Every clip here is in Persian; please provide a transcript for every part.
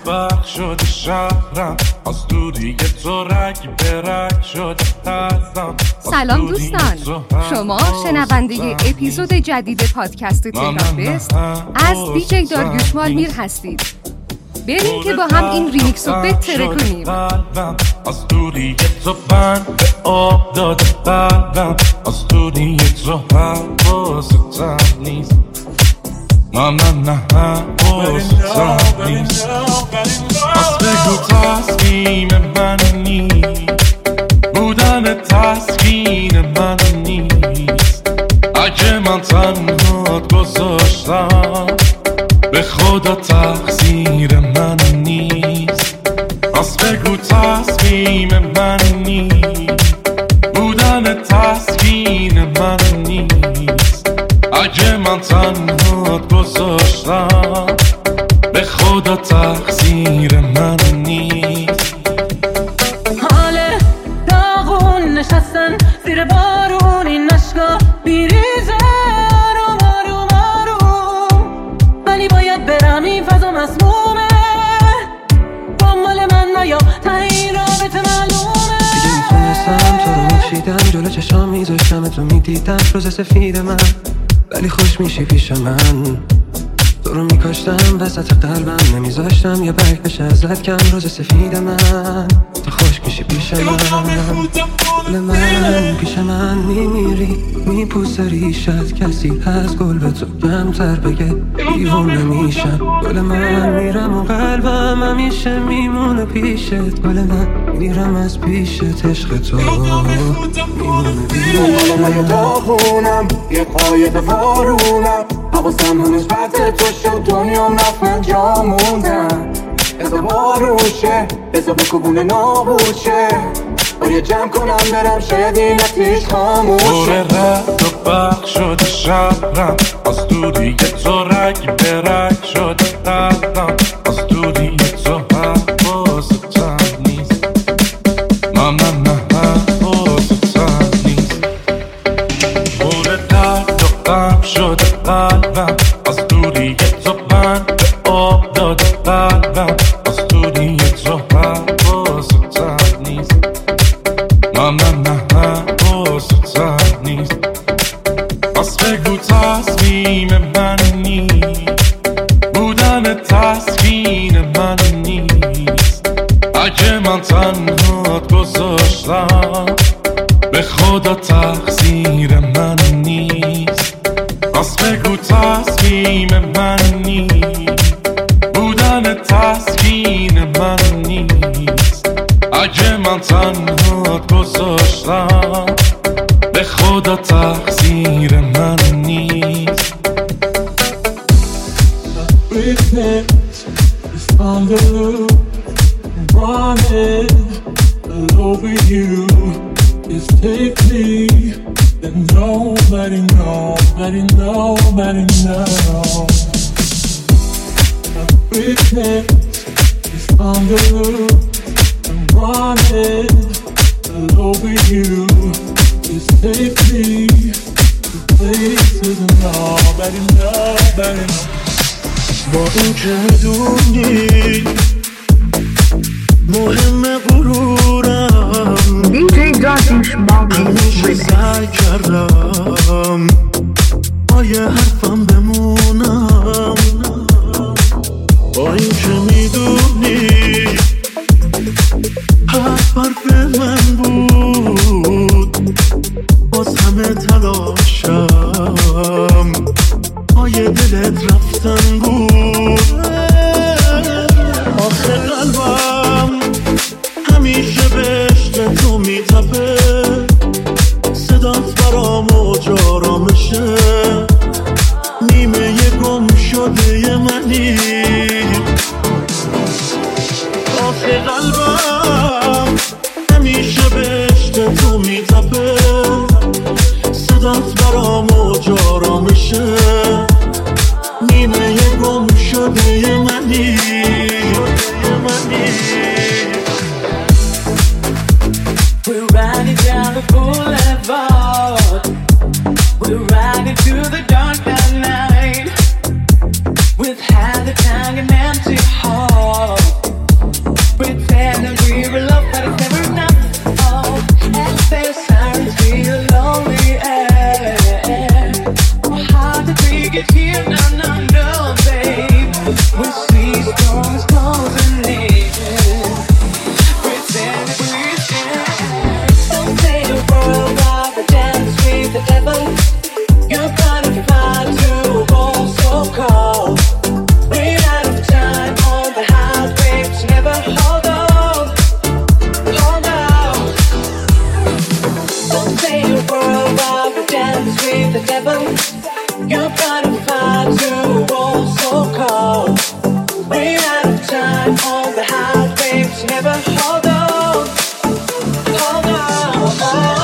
برق شده شهرم، از دوری تو رگ به رگ شده قلبم. سلام دوستان، شما شنونده اپیزود جدید پادکست تهران بست از دیجی داریوش مالمیر هستید. بریم که با هم این ریمیکس رو بهتره کنیم. از دوری تو بند به آب داده قلبم، از دوری تو حواستم نیست. نه حواستم نیست. از بگو تسکین من نیست، بودن تسکین من نیست. اگه من تنهات گذاشتم به خدا تقصیر من نیست. از بگو تسکین من نیست، بودن تسکین من نیست. اگه من تنهات گذاشتم به خدا تقصیر من نیست. حال داغون نشستن زیر بارون، این اشکا بیریزه آروم آروم آروم، ولی باید برم این فضا مسمومه. دنبال من نیا تا این رابطه معلومه. دیگه میتونستم تو رو میشیدم، جلو چشام میذاشتم تو میدیدم روز سفید من، ولی خوش میشی پیش من. تو رو میکاشتم وسط قلبم، نمیذاشتم یه برگ بشه ازت کم. روز سفید من تو خوش میشی پیش من پیش من میمیری، میپوسه ریشت. کسی از گل به تو کمتر بگه دیوونه میشم. گل من میرم و قلبم همیشه میمونه پیشت. گل من میرم از پیشت، عشق تو میمونه پیشت. من داغونم یه قایق بارونم، حواسم هنوز بعد تو شد، دنیام رفت من جا موندم. بذار باروشه، بذار بکبونه نابوشه، باید جمع کنم برم شاید این اتیش خاموشه. پر رد و برق شده شهرم، از دوری تو رگ به رگ شده قلبم. از دوری تو حواستم نیست. نه حواستم نیست. پر درد و غم شده قلبم، از دوری تو بند به آب داده قلبم. از دوری تو حواستم نیست. نه حواستم نیست. پس بگو تسکین من نیست، بودن تسکین من نیست. اگه من تنهات گذاشتم به خدا تقصیر من نیست. پس بگو تسکین من نیست، بودن تسکین من نیست. اگه من تنهات گذاشتم به خدا تقصیر من نیست. Weakness is on the loop, running all over you. Just take me, then nobody knows. Weakness is on the loop, running all over you. Just take me to places nobody knows. با این که میدونی مهم غرورم، دیجی داریوش مالمیر همیشه سعی کردم پای حرفم بمونم. با این که میدونی حرف من بود، باز همه تلاشم پای دلت رفتن بود. آخه قلبم همیشه به عشق تو میتپه، صدات برام موج آرامشه. نیمه گم شده منی. آخه قلبم همیشه به doors closing in. Pretend we can. Don't say a word while we dance with the devil. You're gonna find to go so cold. We're out of time on the hot waves. Never hold on, hold on. Don't say a word while we dance with the devil. You're gonna find to go so cold. We're out of time on the hot waves. Never hold on, hold on.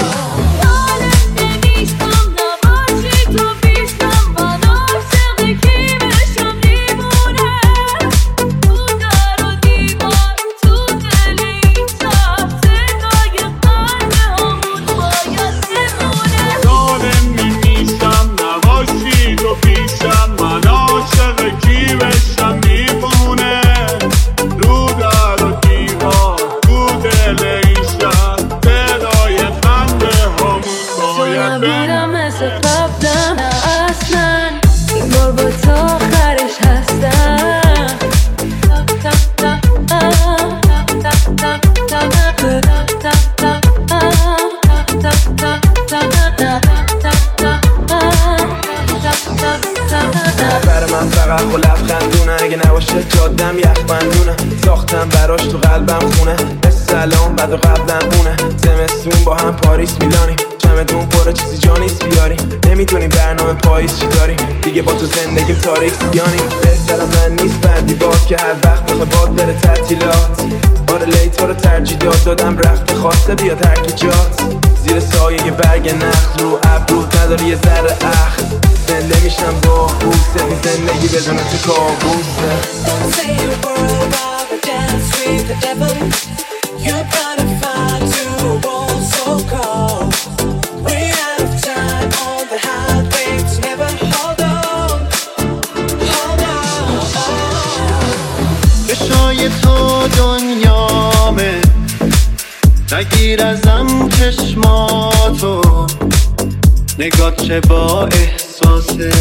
جادم یخبندونه ساختم براش تو قلبم خونه سلام بعد و قبلم مونه زمستون با هم پاریس میلانیم چمدون پره چیزی جا نیست بیاریم نمیتونیم برنامه پاییز چی داریم دیگه با تو زندگیم تاریک سیانیم بهترم من نیست بندی باد که هر وقت بخواه باد بره تعطیلات آره لیتا رو ترجیح دادم رفت خواسته بیاد هرکی جات زیر سایه یه برگ نخل رو ابرود نداری یه ذره اخل زنده میشم با بوسه این زندگی بدون تو کابوسه Don't say a word while we dance with the devil. You're gonna find two walls so cold. We're out of time on the hot waves. Never hold on, hold on. چشای تو دنیامه نگیر ازم چشماتو نگات چه با احساسه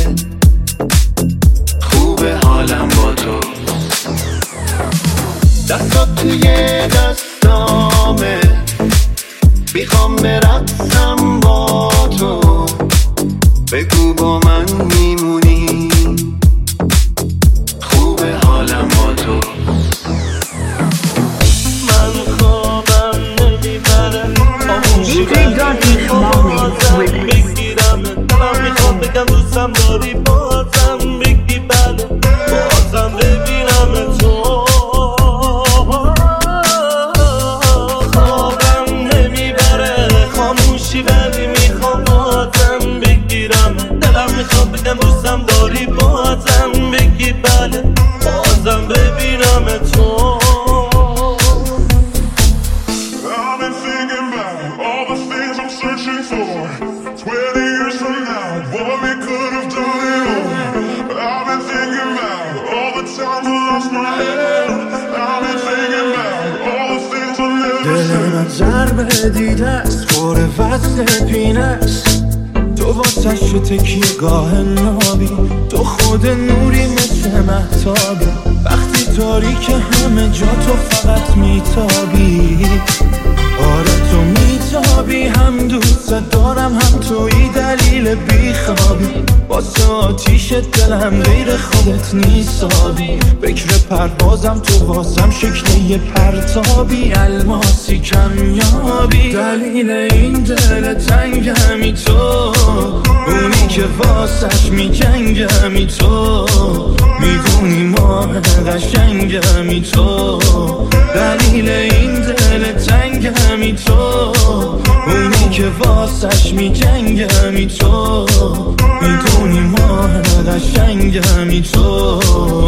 خوبه حالم با تو دستات توی دستامه میخوام برقصم با تو بگو با من میمونی خوبه حالم با تو من خوابم نمیبره بگیرم دلم میخوام بگم دوستم داری بازم بگی بله بازم ببینم تو خوابم نمیبره خاموشی ولی میخوام بازم بگیرم دلم میخوام بگم دوستم داری بازم بگی بله بازم ببینم تو I've been thinking about all the things I'm searching for 20 years from now, what we could have done it all I've been thinking about all the times I lost my head I've been thinking about all the things I never said دل من ضربه دیده است پر وصل پینه است تو واسه شو تکیه گاه نابی تو خود نوری مثل مهتابی وقتی تاریک همه جا تو فقط میتابی آره تو میتابی هم دوست دارم هم توی دلیل بیخوابی واسه آتیش دلم غیر خودت نیسابی فکر پروازم تو واسم شکل یه پرتابی الماسی کمیابی دلیل این دل تنگمی تو اونی که واسش میجنگمی تو میدونی ماه قشنگمی تو دلیل این دل تنگمی تو اونی که واسش میجنگمی تو میدونی ماه قشنگمی تو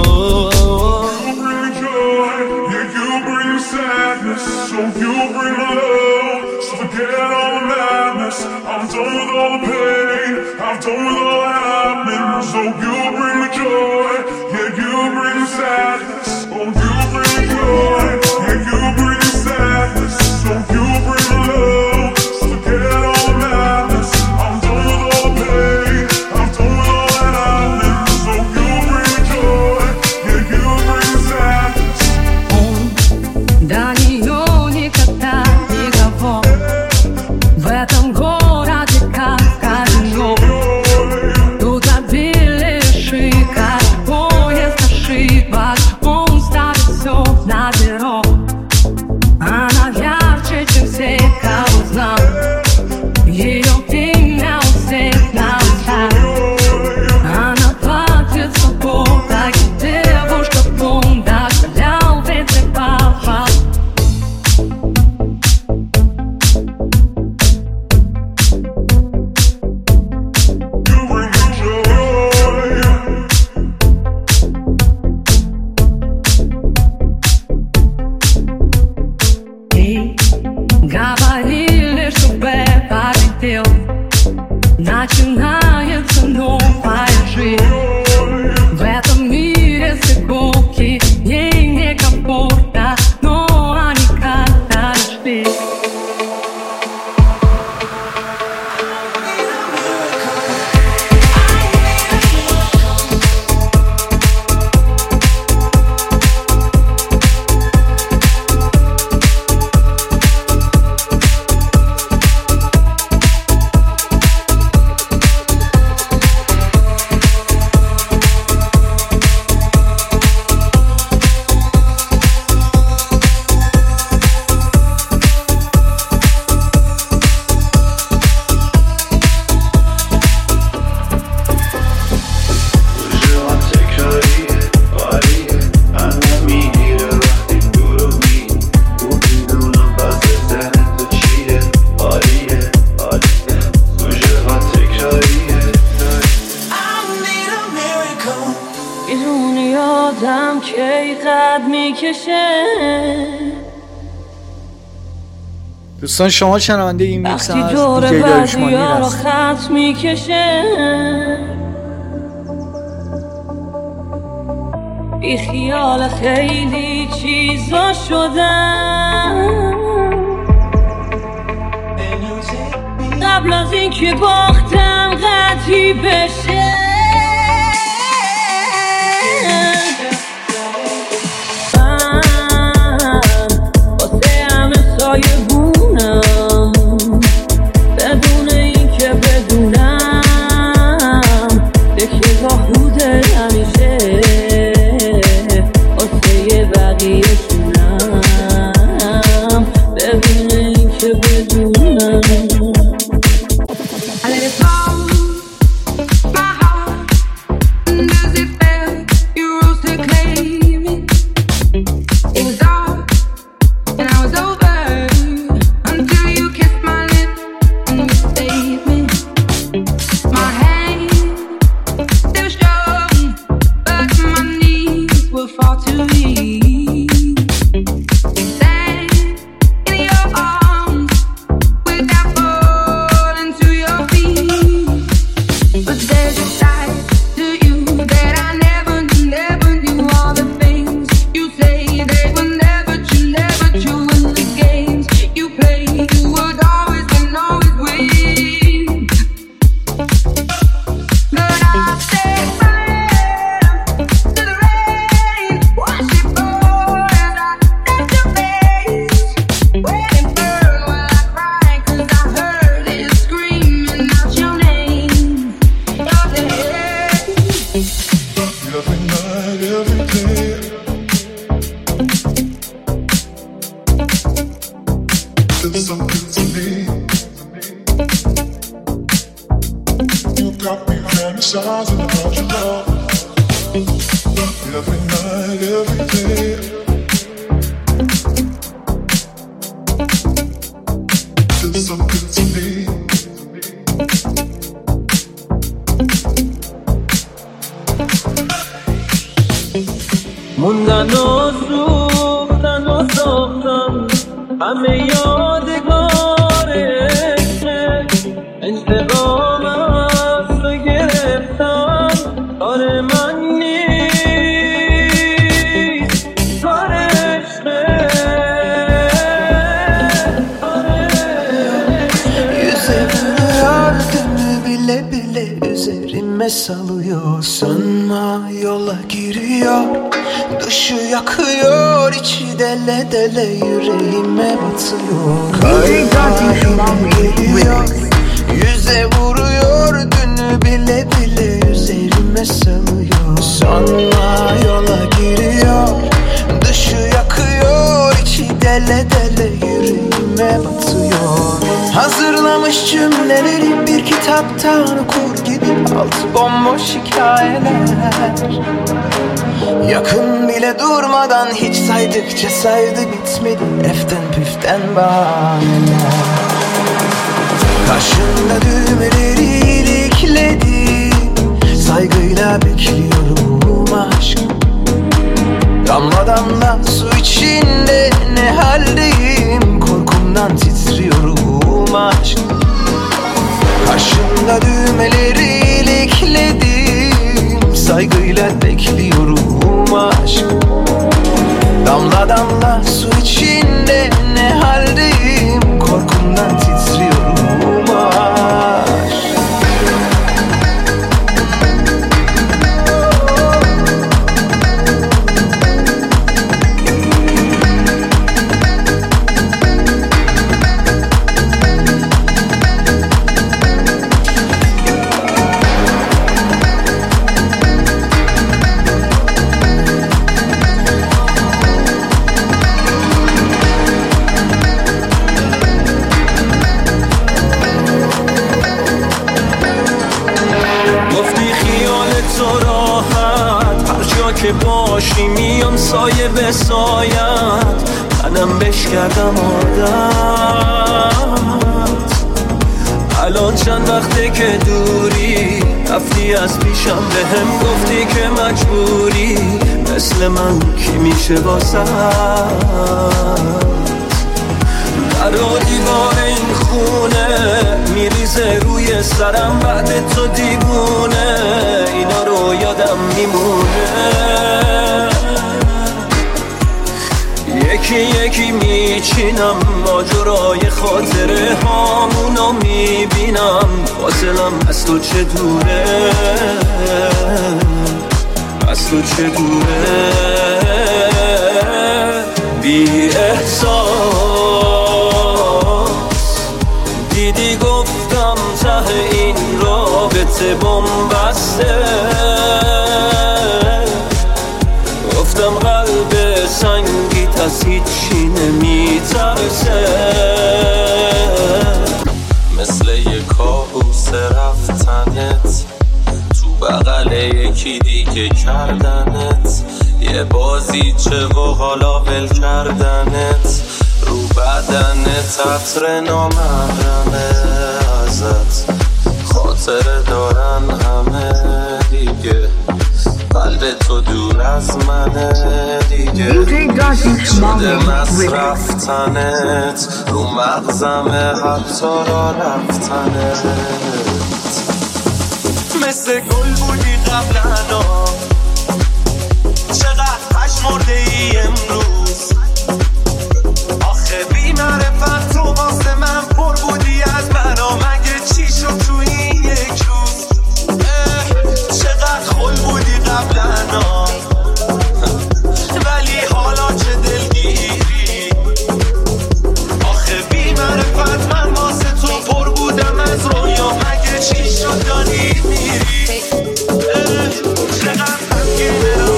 So you bring love, so forget all the madness I'm done with all the pain, I'm done with all the happening So you bring the joy, yeah you bring the sadness Oh you bring the joy, yeah you bring the sadness So you bring the love, so forget all the madness I'm done with all the pain, I'm done with all the happening So you bring the joy, yeah you bring the sadness هی قد میکشه. دوستان شما شنونده این میکس وقتی دور بدیا رو خط میکشه، بی خیال خیلی چیزا شدم قبل از این که باختم قطعی بشه. من واسه همه سایه بونم بدون این که بدونم یکی راهوده همیشه واسه بقیه شونم بدون این که بدونم. موندن و سوختن و ساختن همه یادگار عشق، انتقام از تو گرفتم کار من نیست، کار عشقه. Yüzümü ardını bile bile üzerime salıyor. Sanma yola giriyor, dışı yakıyor, içi dele dele yüreğime batıyor. Kalbim geliyor, yüze vuruyor, dünü bile bile üzerime salıyor. Sanma yola giriyor, dışı yakıyor, içi dele dele yüreğime batıyor. Hazırlamış cümleleri bir kitaptan okur gibi, altı bomboş hikayeler. Yakın bile durmadan hiç saydıkça saydı bitmedi, eften püften bahaneler. Karşında düğmeleri ilikledim, saygıyla bekliyorum aşk. Damla damla su içinde ne haldeyim, korkumdan titriyorum aşk. Karşımda düğmeleri ilikledim, saygıyla bekliyorum aşk. Damla damla su içinde ne haldeyim, korkumdan titriyorum aşk. که باشی میام سایه به سایت، منم بش کردم عادت. الان چند وقته که دوری، رفتی از پیشم بهم گفتی که مجبوری، مثل من کی میشه واسه در و دیوار این خونه میریزه روی سرم بعد تو دیوونه، اینا رو یادم میمونه، یکی یکی میچینم ماجرای خاطره هامونو میبینم، فاصلم از تو چه دوره، از تو چه دوره، بی احساس دیدی گفتم ته این رابطه بن‌بسته، گفتم قلب سنگیت از هیچی نمیترسه، مثل یه کابوس رفتنت تو بغل یکی دیگه کردنت، یه بازیچه و حالا ول کردنت، رو بدنت عطر نامحرمه ازت، خاطره دارن همه دیگه، قلب تو دور از منه دیگه، شده رفتنت رو مغزمه حتی را رفتنت، مثل گل بودی قبلنا، چقدر پشمرده ای امروز، آخه بی معرفت تو واسه من پر بودی از منو، مگه چی شد تو این یک روز، چقدر خل بودی قبلنا، ولی حالا چه دلگیری، آخه بی معرفت من واسه تو پر بودم از رویا، مگه چی شد داری میری، چقدر غمگینم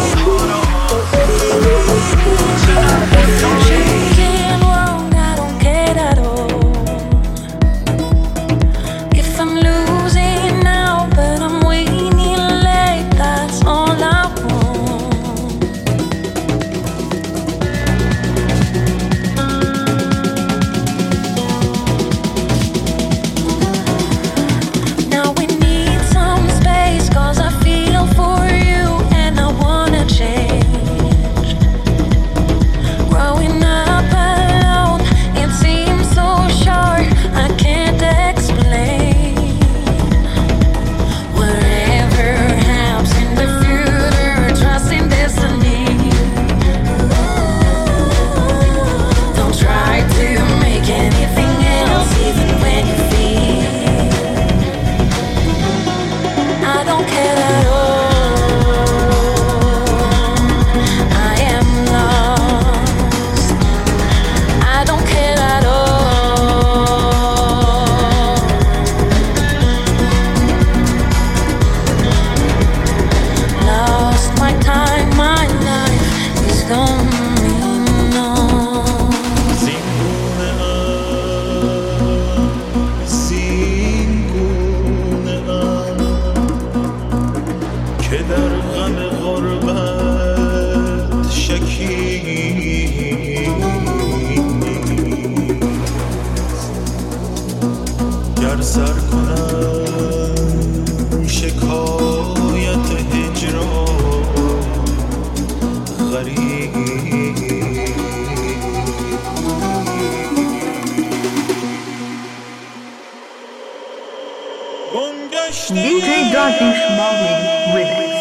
DJ Darkish Marley Remix.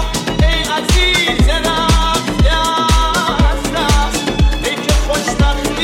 خوشبخت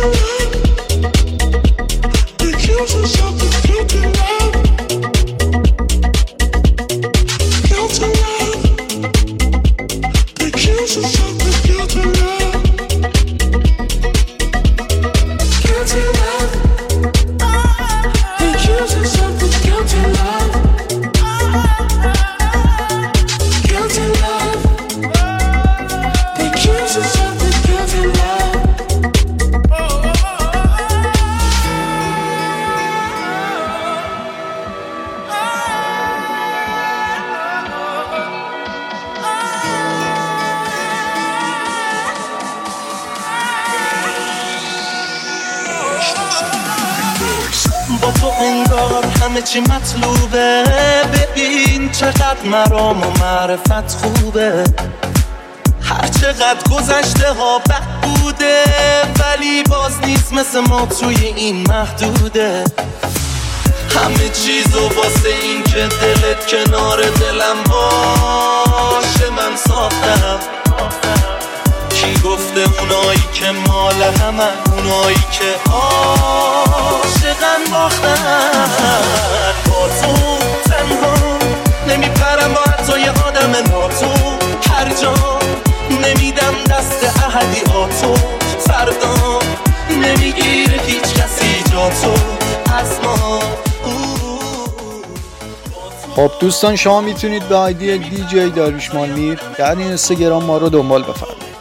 با تو انگار همه چی مطلوبه. ببین چقدر مرام و معرفت خوبه. هر چقدر گذشته ها بد بوده، ولی باز نیست مثل ما توی این محدوده. همه چیزو واسه این که دلت کنار دلم باشه من ساختم. کی گفته اونایی که مال همن، اونایی که عاشقن باختن. با تو تنها نمیپرم با حتی یه آدم ناتو. هر جا نمیدم دست احدیاتو. فردا نمیگیره هیچ کسی جاتو از ما. خب دوستان، شما میتونید به آیدی DJ داریوش مالمیر در اینستاگرام ما رو دنبال بفرمایید.